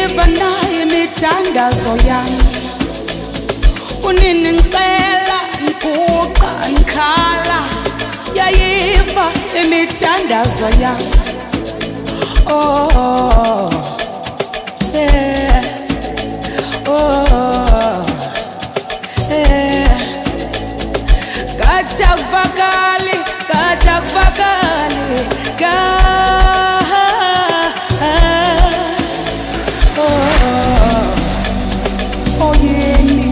yayiva nayo imithandazo yami. Unini ngicela ngiguqa ngikhala, yayiva imithandazo yami. Oh yeah, oh yeah. Katakvakali, katakvakali, oh yeni,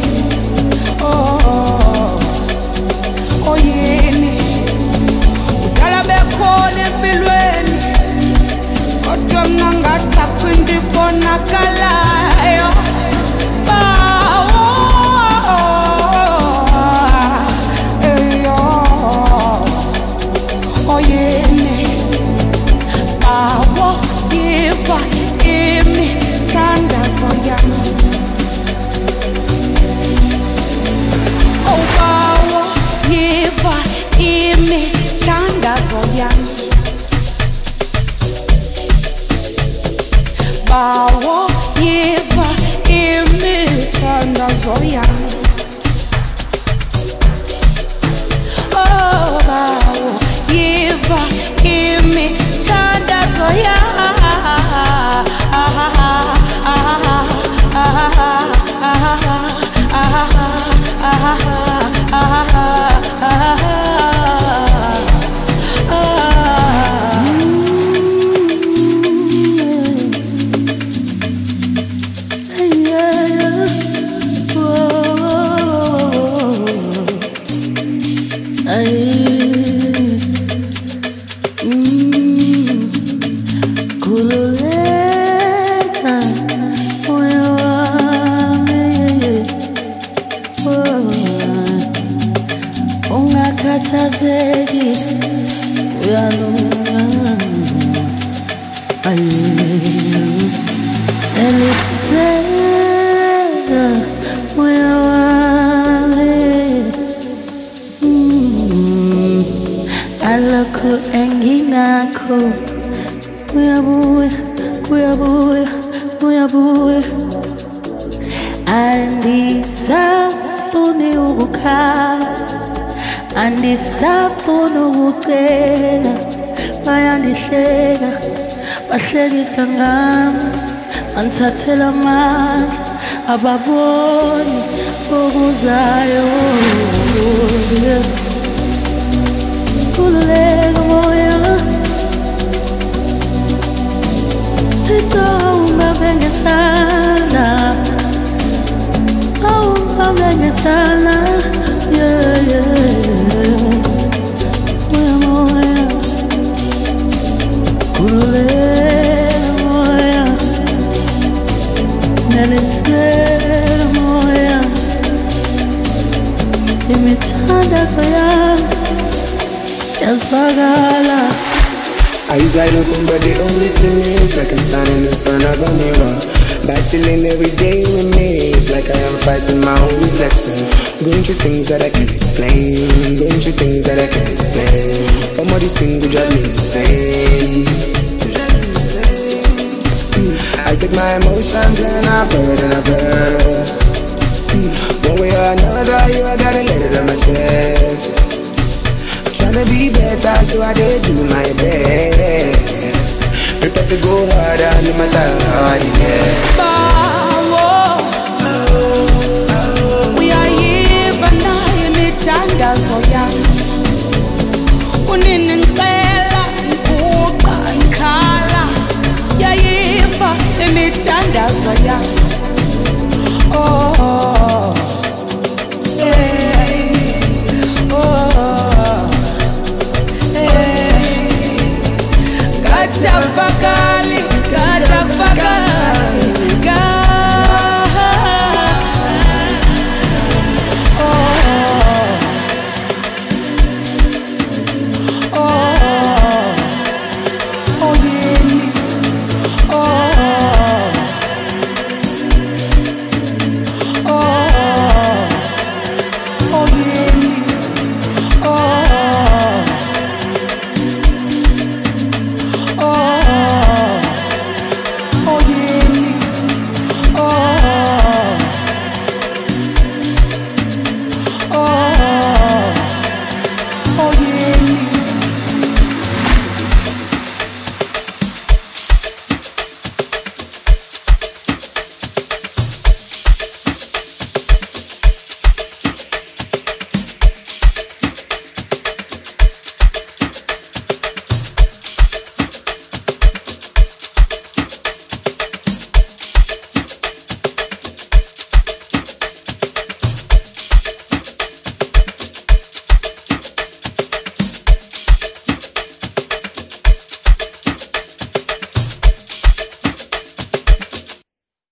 oh yeni. Udala bekhona empilweni, kodwa mina ngathapha indibonakalayo. Oh yeni, bawo yiva imithandazo yami. Oh bawo yiva imithandazo yami. Bawo yiva imithandazo yami. Oh bawo yiva imithandazo yami. Andisafuna ukucela, bayandihleka, bahlekisa ngami, bangithathela amandla, ababoni okuzayo. Khululeka moya, Thixo ungabe ngesandla, ungabe ngesandla. Yeah, yeah. Moya, khululeka moya, nelisela moya, imithandazo yami yazwakala. Eyes wide open but they only see me. It's like I'm standing in front of a mirror, battling every day with me. It's like I am fighting my own reflection, going through things that I can't explain, going through things that I can't explain. All these things would drive me insane. I take my emotions and I pour it in a verse. One way or another, you I gotta let it on my chest. Tryna be better, so I did do my best. Prepare to go harder, no matter how it gets. We are here now, imithandazo yami. Unini ngicela ngiguqa ngikhala, yayiva imithandazo yami.